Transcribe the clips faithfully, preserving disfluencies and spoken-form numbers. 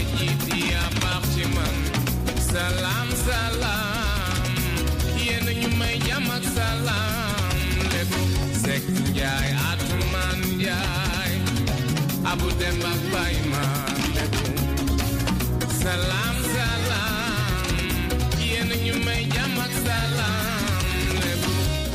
jiti ya baax ci man salam salam yéen ñu may jàmm ak salam lébu Seck Njaay Atumaan Njaay Abu Demba Baay ma lébu salam salam yéen ñu may jàmm ak salam lébu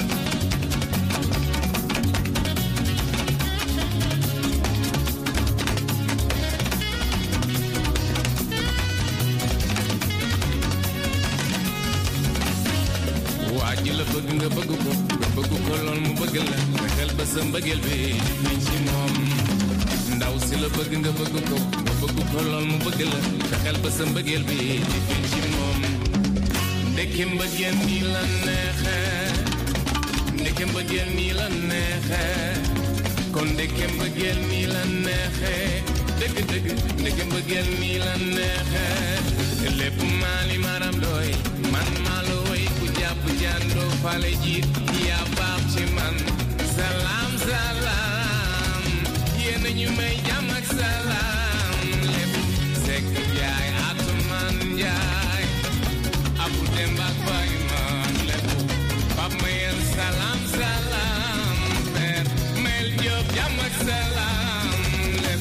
waaji la bëgg nga bëgg ko nga bëgg ko lool mu bëgg la fexeel ba sa mbëggeel bi di ci moom ndaw si la bëgg nga bëgg ko nga bëgg ko lool mu bëgg la fexeel ba sa mbëggeel bi di ci moom ndeke mbëggeel nii la neexe ndeke mbëggeel nii la neexe kon ndeke mbëggeel nii la neexe dëgg dëgg ndeke mbëggeel nii la neexe lépp maali maram doy man maalo way ku jàpp jàndoo fale jiit yaa baax ci man salam salam yéen ñu may jàmm ak salam lépp Seck Njaay Atumaan Njaay Abu Demba Baay ma lépp Pap Mayel salam salam per Mel Jóob jàmm ak salam lépp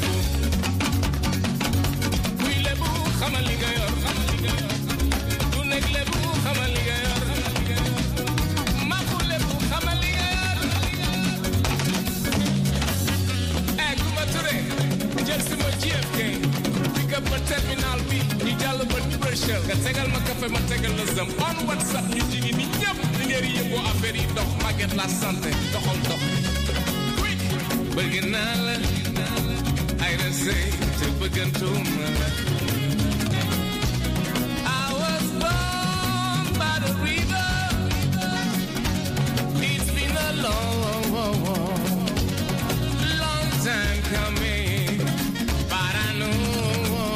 kuy lépp xamal li nga yor du nekk lépp xamal li nga yor maku lépp xamal li nga yor eh Kumba Touré jël si ma J F K pick up ma terminal bi ñu jàll ba Dubrachel nga tegal ma café ma tegal la zam on WhatsApp ñu jigi ni ñëpp li ngeen di yëngoo affaire yi dox Maguette la santé doxal dox bëgg naa la ay na sëy te bëggantuma la long, long time coming, but I know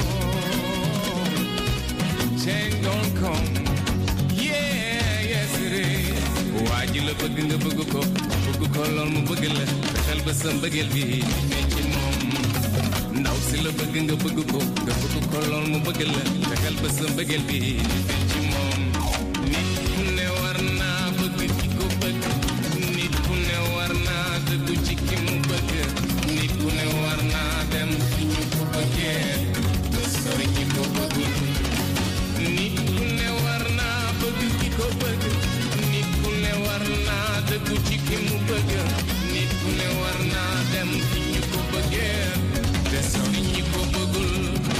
change gon' come. Yeah, yes it is. Waaji la bëgg nga bëgg ko, bëgg ko lool mu bëgg la, fexeel ba sa mbëggeel bi ne ci moom. Ndaw si la bëgg nga bëgg ko, nga bëgg ko lool mu bëgg la, fexeel ba sa mbëggeel bi ne ci moom. Nit ku ne war naa bëgg ki ko bëgg. Nit ku ne war naa dëggu ci ki mu bëgg nit ku ne war naa dem fi ñu ko bëggee ba sori ñi ko bëggul nit ku ne war naa bëgg ki ko bëgg nit ku ne war naa dëggu ci ki mu bëgg nit ku ne war naa dem fi ñu ko bëggee ba sori ñi ko bëggul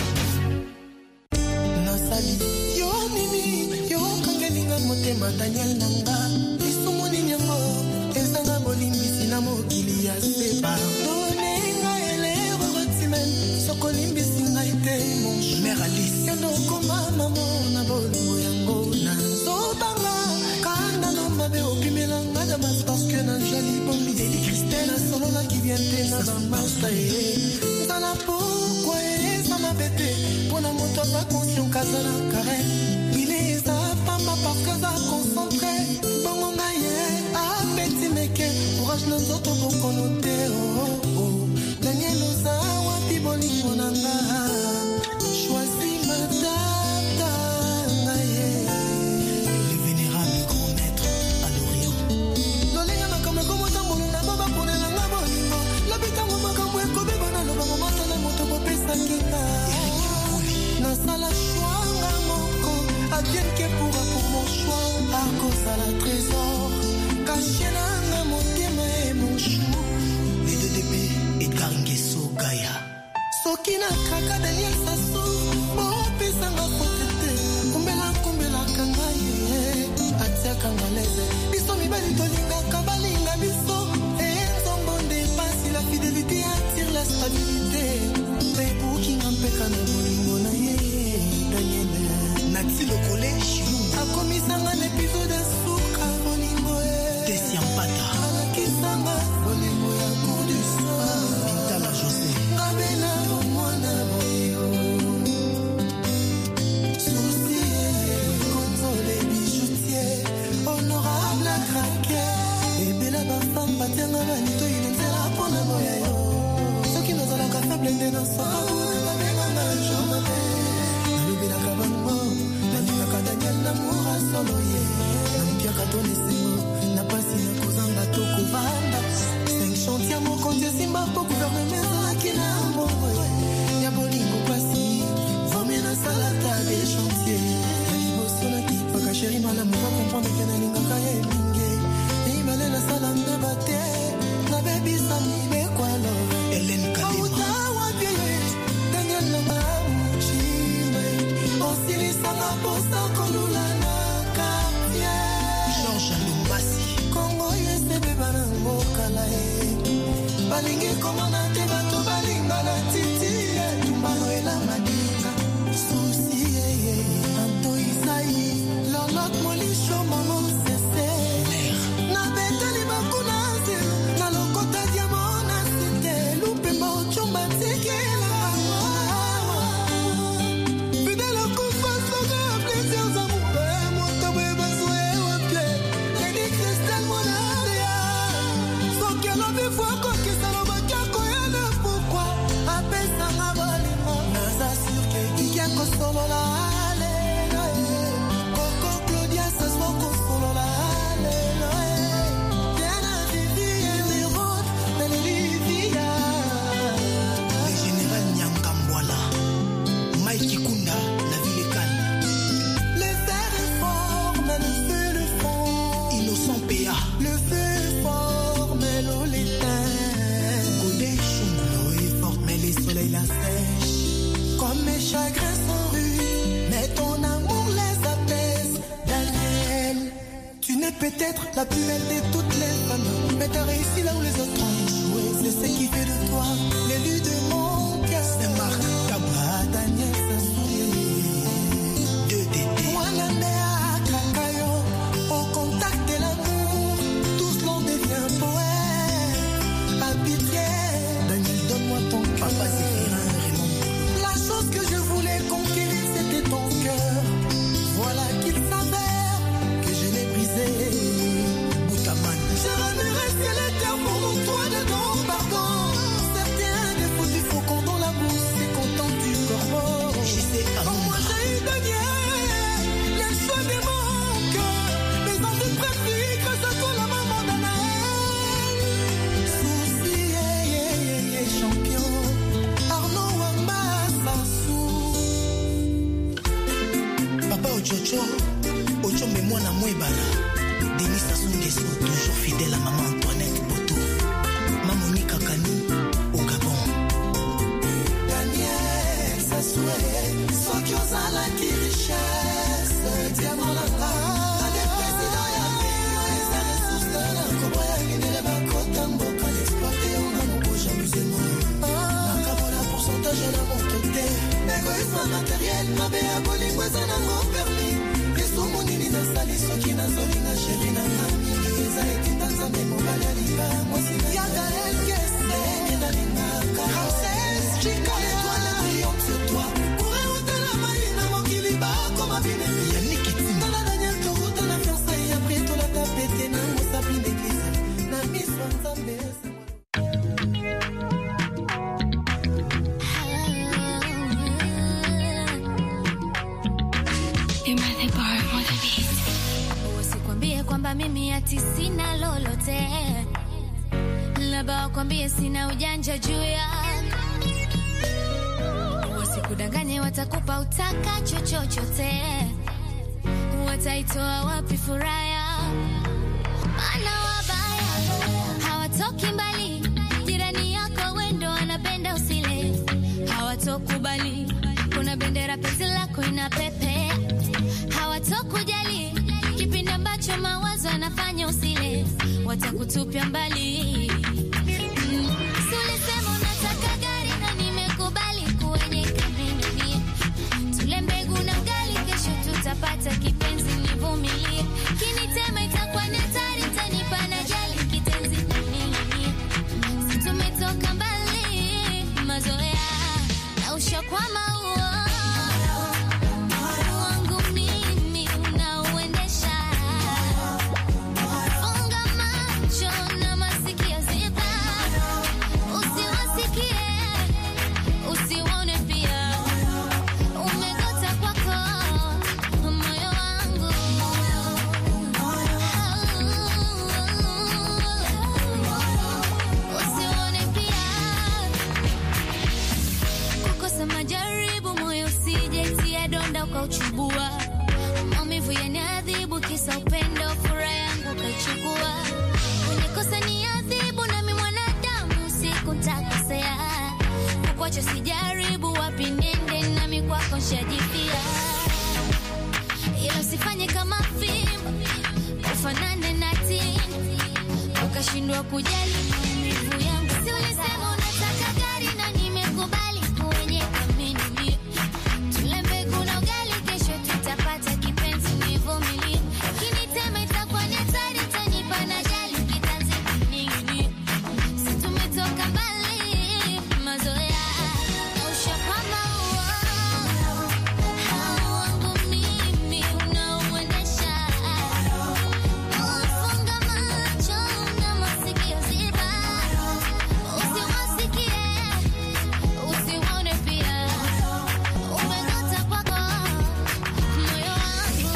nasali yo nini yo kangelinga motema Daniel nanga isumuni nyango ezanga bolimbisi na mokili ya se pardonne nga elero rotimen sokolimbisi nga ite mon mère Alice yondo koma mamo na bolingo yango na nzobanga kanda na mabe opimelanga na mas parce que na jali bombi deli Christelle solo la qui vient te na bambasta e nzala pourquoi eza mabete pona moto aza conscient kazala kare il est a pamba parce que aza concentré bongo nga ye apeti meke courage na nzoto bokono te oh oh Daniel oza wapi bolingo na nga choisi matata nga ye le vénérable grand maître à l'Orient lolenga makambo komotambolo na baba ponela nga bolingo lobitango makambo ekobeba na lobango masala moto bopesaki nga nasala shwanga moko advienne que pourra pour mon choix à cause à la trésor caché nanga motema et mon chou les deux D B Edgar Ngeso Gaya soki na kaka Daniel Sassou bopesanga potete kumbela kumbela kanga ye atiaka ngaleze biso mibali tolingaka balinga biso enzongo ndepasi la fidélité attire la stabilité mpe ukinga mpeka na bolingo na ye Daniel nati le collège akomisanga na épisode ya suka bolingo e Desiampata alakisanga bolingo ya cour du soir Bintala José ngabela mwana boyo souci console bijoutier honorable craqué ebela bafam batianga balito inenzela mpona boya yo soki nazalaka faible nde nasaka babenganga jo Mwana mwa comprendre que na linga kaye mingi. Ni mele na salam de bate. Na baby sami be kwalo. Hélène Kalima. Autawa Daniel Namamu Chime. Osili sanga posta kolula na kapye. Georges Lumbasi. Kongo yese bebana ngokala e. Balingi komana te bato balinga na titi. Tumbano ela madinga. Susi ye ye. Anto Isaï. Lolot molisho mamo sese. Na beteli bakuna zelo. Na lokota diamona site. Lupe mo chumba tekela. Fidèle kufa soga plaisir zamupe. Moto beba zoe waple. Nedi Christelle Monaria. Sokia lo bifwa koki saloba kako yana pourquoi. Apesa nga bolimo. Naza sur que Ika kosolo la ale. Coco Claudia se soit kosolo la ale. Diana Vivi et Mirot. Melivia. Le général Nyangamboala. Mike Kunda, la ville est calme. Le fer est fort, mais le feu le fond. Innocent P A. Le feu est fort, mais l'eau l'éteint. Godé Chunglo est fort, mais les soleils la sèchent. Comme mes chagrins sont rudes, mais ton amour les apaise. Daniel, tu n'es peut-être la plus belle de toutes les femmes, mais t'as réussi là où les autres ont échoué. C'est ce qui fait de toi l'élu de mon cœur. C'est Marc Kaba, Daniel Sassouye. deux D D. Wanamea Kakayo, au contact de l'amour, tout l'on devient poète. Pas pitié, Daniel, donne-moi ton papa, Zéphirin, Raymond. La chose que je voulais conquérir, c'était ton cœur. Voilà qu'il s'avère que je l'ai brisé. Boutaman. Je remuerai ciel et terre pour mon toit dedans, pardon. Certains défauts du faucon dans la bouche, c'est content du corbeau. Je sais pas. Moi j'ai eu Daniel, les choix de mon cœur. Mes envies pratiques, que ça soit la maman d'Anaël. Souci, yeah, yeah, yeah, yeah, champion. Arnaud Wamba, Sassou. Papa Ochocho, Ocho mais moi na Mouébala. Denis Sassou Nguesso, toujours fidèle à maman Antoinette Boto. Mamonika Kani, au Gabon. Daniel Sassou, Sokioza la qui richesse, diamant la la. La président ya pays, les ressources de la Koba ya Guinée, la Kota Mboka, l'exploiter, on a mon rouge amusement. La Kabola pourcentage à la montre. L'égoïsme matériel, ma béa bolingo, ça n'a pas permis. Les sous-mounini na sali, soki na zoli na chéri na nami. Les a été dans un mémo, balalika, moi si na yaga el kese, na lingaka. Ramsès, Chica, l'étoile, la triomphe sur toi. Pour éouter la maïna, mon kiliba, comme a bine. Yannick Itim. Dans la Daniel Toro, dans la fiançaille, après tout la tapette, na moussapi d'église. Na miss Wanzambe, Usikwambie kwamba mimi ati sina lolote, labda wakwambie sina ujanja juu ya. Usikudanganye watakupa utaka chochote, wataitoa wapi furaha? Maana wabaya hawatoki mbali, jirani yako wendo anapenda usile. Hawatokubali, kuna bendera penzi lako inapepea. Hawatokujali, kipindi ambacho mawazo yanafanya usile. Watakutupia mbali. mm. Sulisema unataka gari na nimekubali kwenye kameni. Tule mbegu na ugali, kesho tutapata kipenzi, nivumilie. Kinitema itakuwa ni hatari, tanipa na jali kitenzi nini. Si tumetoka mbali, mazoea na ushakwama huo. Uchubua maumivu yanadhibu Umenikosa upendo, furaha yangu kaichukua. Unikosa ni adhibu na mimi mwanadamu siku nitakosea. Kukuacha sijaribu wapi nende na mimi kwako nishajifia. Ila usifanye kama fimbo, ufanane na tini, ukashindwa kujali maumivu yangu. Si ulisema unataka gari na nimekubali uwenye kamini. Tulembe kuna ugali kesho tutapata kipenzi nivumilie. Kinitema itakuwa ni hatari tanipa na jali kitanzi kinini. Si tumetoka mbali mazoea na ushapama uo. Hao wangu mimi unaoendesha. Ufunga macho na masikio ziba. Usiwasikie, usiwaone pia. Umegota kwako moyo wangu.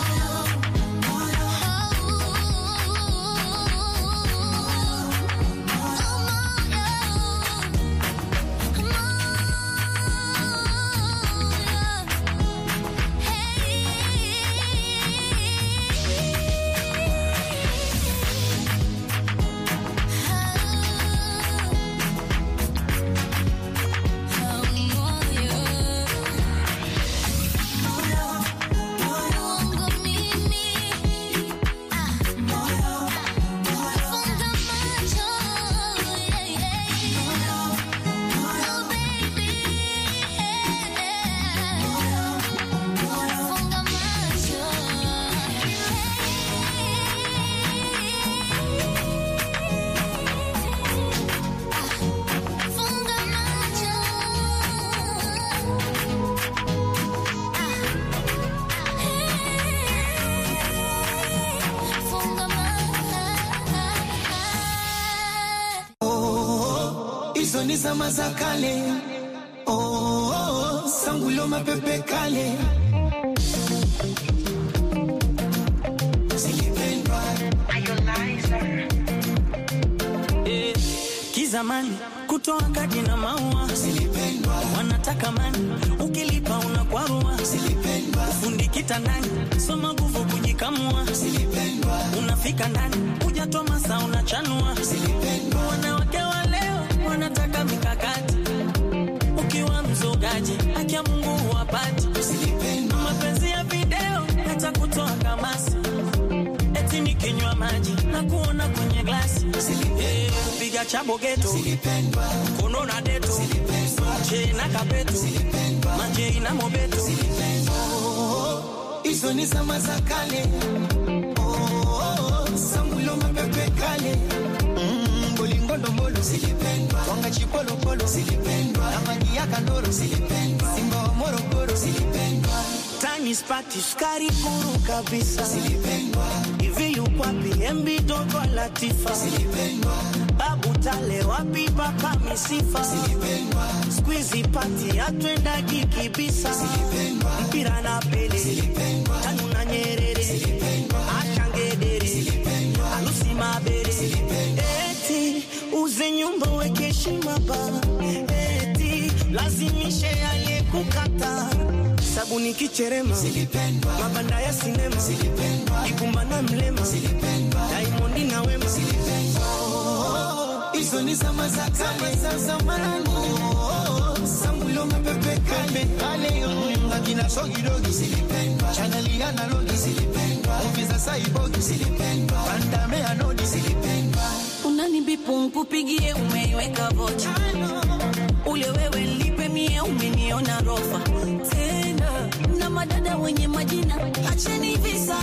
Ni zama za kale, oh, oh, oh, sangulo mapepe kale. Silipendwa eh, kizamani kutoa kadi na maua. Silipendwa wanataka mani, ukilipa unakwarua. Silipendwa fundi kitandani, soma nguvu kujikamua. Silipendwa unafika ndani, hujatoa masaa unachanua. Silipendwa wanawake wa leo wanataka mikakati, ukiwa mzogaji haki ya Mungu huwapati. Silipendwa mapenzi ya video hata kutoa kamasi, eti nikinywa maji na kuona kwenye glasi. Silipendwa piga chabo geto. Silipendwa kono na deto. Silipendwa che na kapeto. Silipendwa manje ina mobeto. Silipendwa hizo ni zama za kale, oh, oh, oh, sangulo mapepe kale. Mm, bolingondo mbolo. Silipendwa wanga chipolo polo. Silipendwa amani ya kandoro. Silipendwa simba wa Morogoro. Silipendwa tani spati skari kuru kabisa. Silipendwa hivi yukwapi embi dogo Latifa. Silipendwa babu tale wapi papa misifa. Silipendwa squeezy party atwenda kikibisa. Silipendwa mpira na Pele. Silipendwa tanu na Nyerere. Silipendwa achangedere. Silipendwa alusi mabere. Silipendwa eti uze nyumba weke heshima ba. eti lazimishe aliyekukata. sabuni kicherema. Silipendwa mabanda ya sinema. Silipendwa ikumbana mlema. Silipendwa Diamond na Wema. Silipendwa hizo ni zama za kale za zamani, sangulo mapepe kale kale yo ngakina sogi dogi. Silipendwa chaneli analogi. Silipendwa ofisa saibogi. Silipendwa bandame anodi. Silipendwa unanibipu nkupigie umeiweka vocha. ule wewe lipe mie umeniona rofa tena na madada wenye majina acheni visa.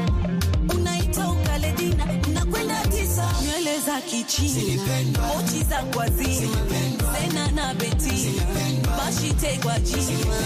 unaita ukale dina unakwenda tisa. nywele za kichina mochi za kwa zima. Sena na Betina bashite kwa jima.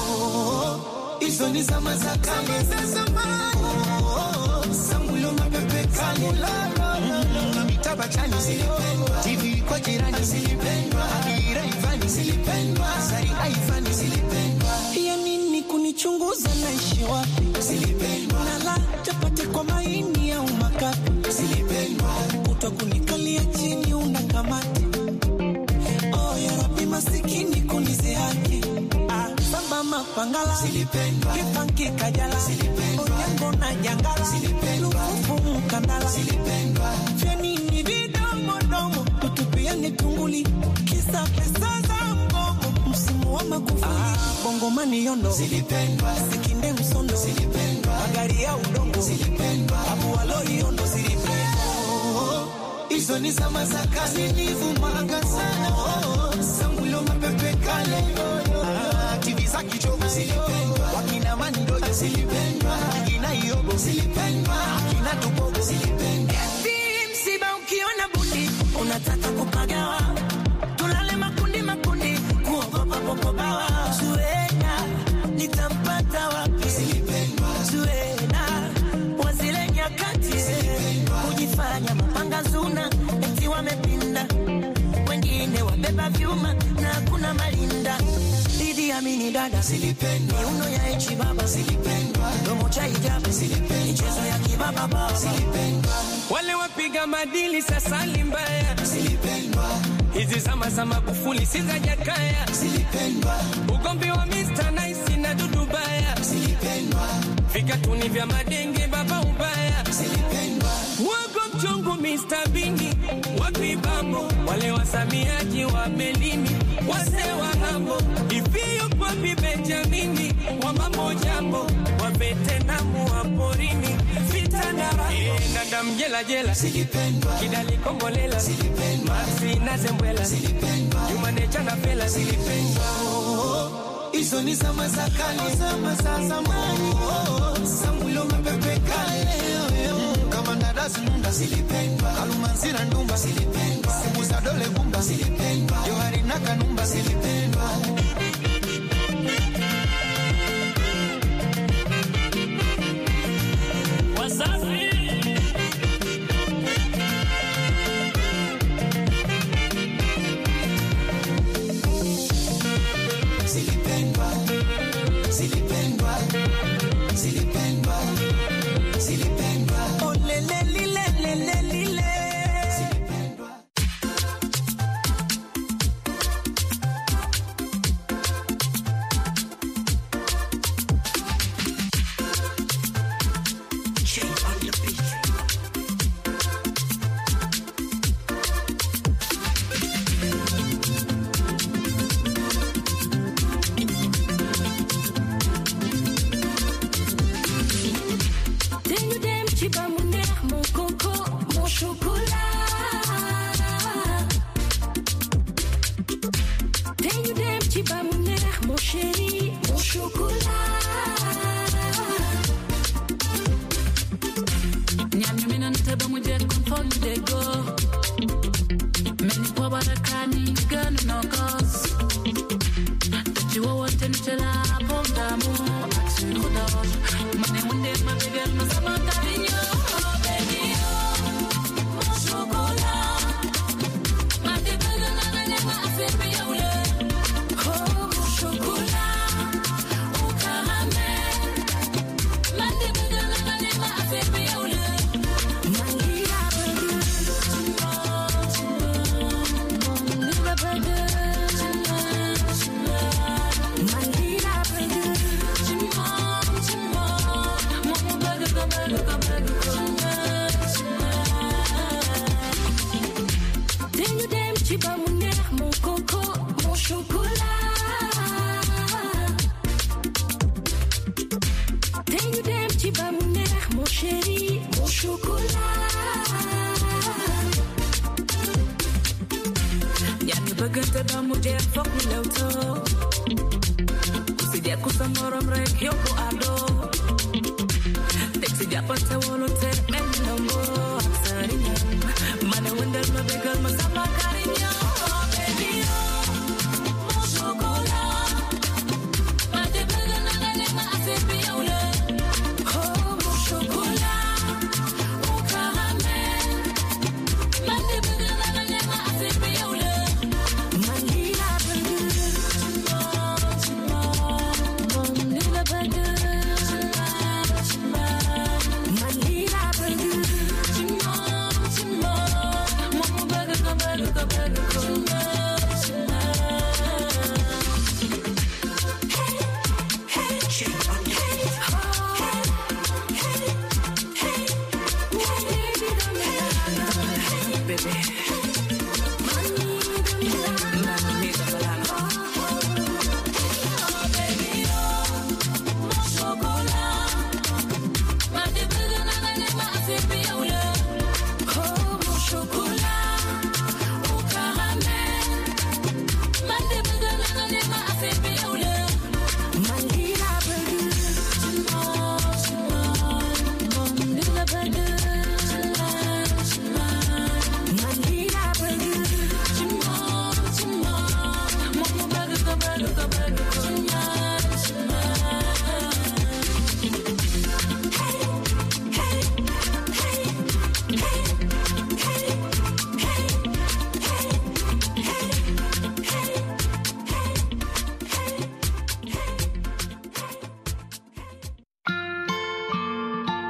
hizo ni zama za kale za zamani, sangulo mapepe kale. na mitaba chani. Silipendwa T V kwa jirani. Silipendwa Adira Ivani. Silipendwa Sari Aivani. Silipendwa ya nini kunichunguza naishi wapi. Silipendwa nala chapati kwa maini au makapi. Silipendwa utakunikalia chini unakamati. oh ya Rabbi masikini kunize haki. ah samba mapangala silipendwa kipanki kajala silipendwa onyango na jangala silipendwa lufumu kandala silipendwa feni ni vidomo domo utupia ni tunguli kisa pesa za mgomo msimu wa magufuli ah, bongo mani yondo silipendwa sikinde msondo silipendwa magari ya udongo silipendwa abu waloi yondo silipendwa izo ni zama za kazi nivumanga sana sangulo mapepe kale T V za kichogo silipendwa wakina mandojo silipendwa wakina yobo silipendwa wakina tubogo silipendwa msiba ukiona bundi unataka kupagawa tulale makundi makundi kuogopa popo bawa Zuena nitampata wapi silipendwa Zuena wazile nyakati kujifanya mapanga zuna eti wamepinda wengine wabeba vyuma na kuna malinda Didi amini dada silipendwa miuno ya echi baba silipendwa domo cha hijabu silipendwa michezo ya kibaba baba silipendwa wale wapiga madili sasa limbaya silipendwa hizi zama za Magufuli si za Jakaya silipendwa ugombi wa mister Nice na Dudu Baya silipendwa vikatuni vya madenge baba ubaya silipendwa wago mchongo mister Bini wapi bambo wale wasamiaji wa Melini wase wa hambo ifio kwa Benjamini wa mambo jambo wa Vietnamu wa porini vita na raho e, nanda mjela jela silipendwa kidali kombolela silipendwa Maxi na Zembwela silipendwa Jumane chana fela silipendwa izo ni zama za kale zama za zamani sangulo mapepe kale kama ndadazi nunda silipendwa kalumanzira ndumba silipendwa sibuza dole gumba silipendwa johari na kanumba silipendwa wasafi silipendwa silipendwa silipendwa silipendwa oh le le le le le le le silipendwa change on the beat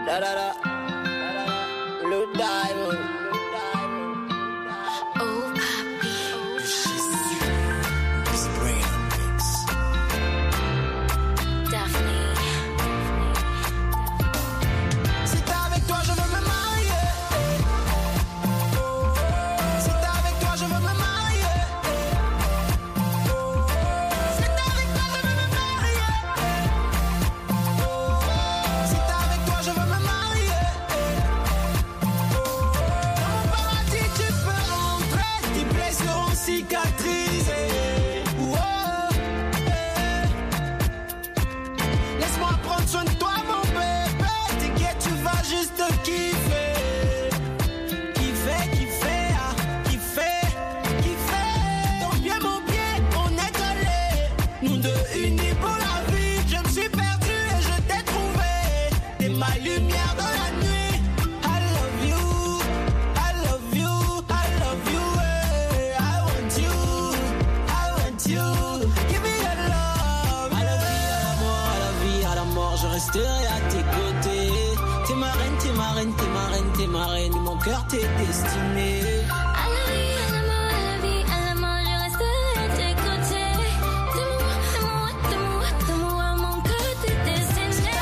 Da da da. Blue Diamond. Oh, papi. This brand mix. Daphne. Si t'es avec toi, je veux me marier. Si t'es avec toi, je veux me marier. Si t'es avec toi, je veux me marier. Si t'es avec toi, je veux me marier. Dans mon paradis, tu peux rentrer. Tes plaies seront cicatrisées. Oh, eh. Laisse-moi prendre soin de toi, mon bébé. T'inquiète, tu vas juste kiffer. Kiffer, kiffer, ah, kiffer, kiffer. Ton pied, mon pied, on est collés. Nous deux unis pour la vie. Je me suis perdu et je t'ai trouvé. T'es ma lumière dans la nuit. I love you, I love you, I love you. eh. I want you, I want you. Give me your love. À la vie, à la mort, à la vie, à la mort, je resterai à tes côtés. T'es ma reine, t'es ma reine, t'es ma reine, t'es ma reine, mon cœur t'est destiné. À la vie, à la mort, à la vie, à la mort, je resterai à tes côtés. De moi, de moi, de moi, de moi, mon cœur t'est destiné.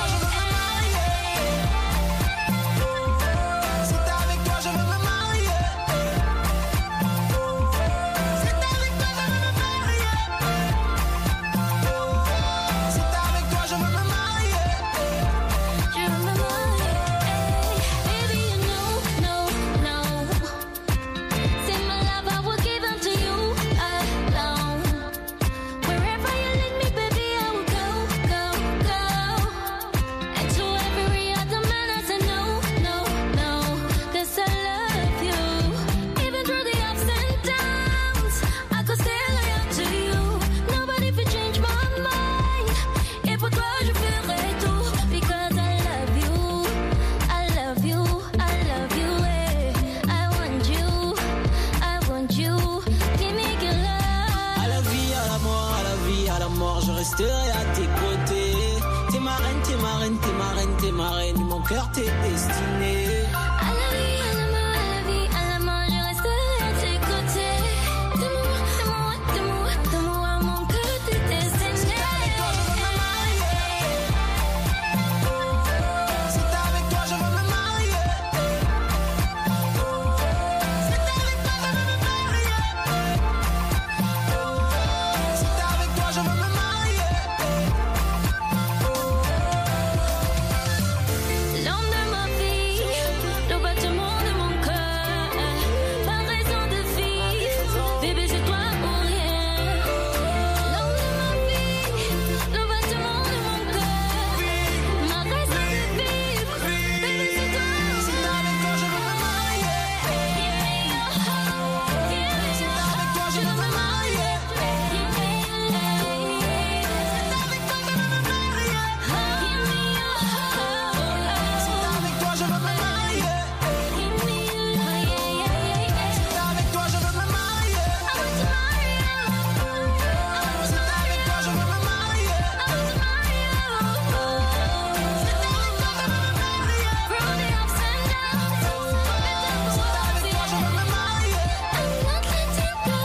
Si t'es avec toi, je veux me marier. Si t'es avec toi, je veux me marier. Si t'es avec toi, je veux me marier. Je veux me marier. Baby, you know, no, no. Say my love, I will give unto you alone. Wherever you lead me, baby, I will go, go, go. And to every other man, I say no, no, no. 'Cause I love you. Even through the ups and downs, I could stay loyal to you. Nobody can change my mind. Et pour toi, je ferai tout. Because I love you. I love you. I love you. eh. I want you. I want you. Give me your À love. la vie, à la mort, à la vie, à la mort, je resterai à tes côtés. T'es ma reine, t'es ma reine, t'es ma reine, t'es ma reine, mon cœur t'est destiné. À la vie, à la mort, à la vie, à la mort, je resterai à tes côtés. De moi, de moi, de moi, de moi, mon cœur t'est destiné. Si t'es avec toi, je veux me marier. Si t'es avec toi, je veux me marier. Si t'es avec toi, je veux me marier. L'homme de ma vie, le battement de mon cœur, pas raison de vivre, bébé c'est toi ou rien. L'homme de ma vie, le battement de mon cœur, ma raison de vivre, bébé c'est toi ou Si t'es avec toi, je veux me marier. Give me your heart, give me Si your t'es avec toi, je veux me marier. give me your love. Avec toi, je veux me marier. Give me your heart, Si t'es avec toi, je veux me marier. give me your love, yeah, yeah, yeah, yeah. Si t'es avec toi, je veux me marier. I want to marry you. Si t'es avec toi, je veux me marier. I want to marry you. Si t'es avec toi, je veux me marier. Through the ups and downs, Si t'es avec toi, je veux me marier. I'm not letting go.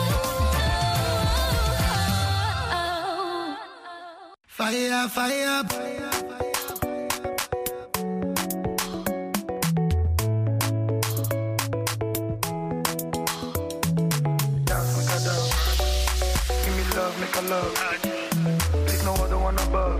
Fire, fire. Dance, make a dance. Give me love, make a love. There's no other one above.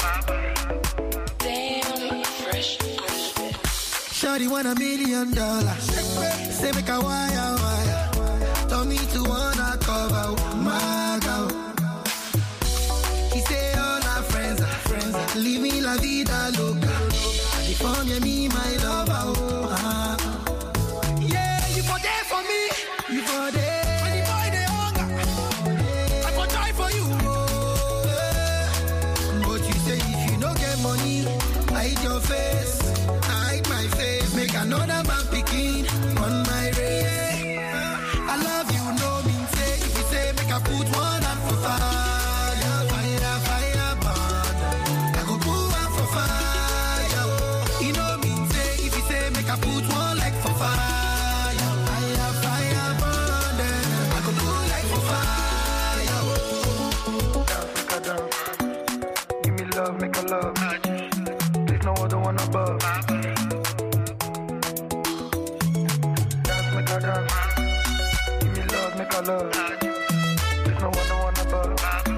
Shawty want a million dollars. Say make a wire, wire. Told me to wanna cover my girl. He say all our friends are friends. Leave me la vida loca. They form you me my lover. Oh, ah. Yeah, you for there for me. You for there. When the boy they hunger, I for try for you. Oh, yeah. But you say if you don't get money, hide your face. Hide my face. Make another man picking on my ray. I love you, no mean say. If you say make I put one hand for fire, fire, fire, burn. I go put one for fire. You know mean say. one above. Dance, make a dance. Give me love, make a love. There's no one, no one above.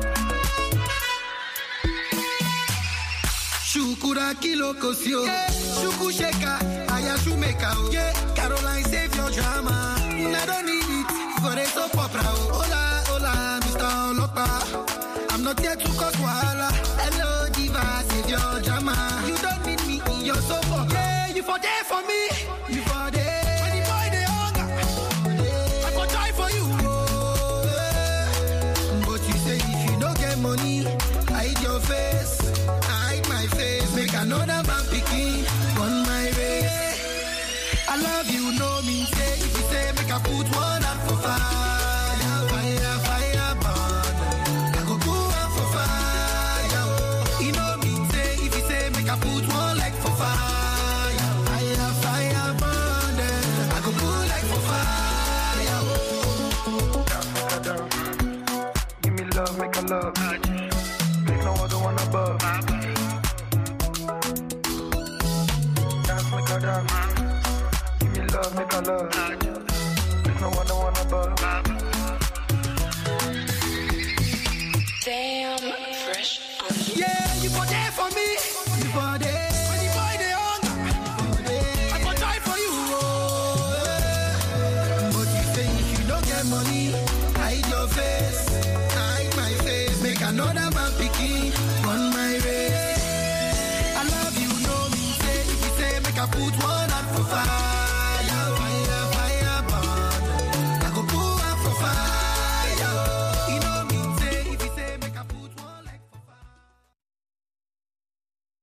Shukura kilo kosio, yeah. Shuku sheka, ayashu meka, yeah. Caroline save your drama. I don't need it for a soap opera. Hola, hola, Mister Lopa. I'm not here to cause wahala. Hello, diva, save your drama. You don't need me in your soap opera. Yeah, you for there for me. You for there. When the boy they hunger, I go try for you. Oh, yeah. But you say if you don't get money, hide your face. I hide my face. Make another man picking on my way. I love you, no mean say. If you say make I put one out for fire, fire, fire, burn. I go put one for fire. You know mean say. If you say make I put one like for fire, fire, fire, burn. I go put like for fire. Dance, make a dance. Give me love, make a love. There's no other one above. Dance, make a dance. Give me love, make a love. There's no one, no one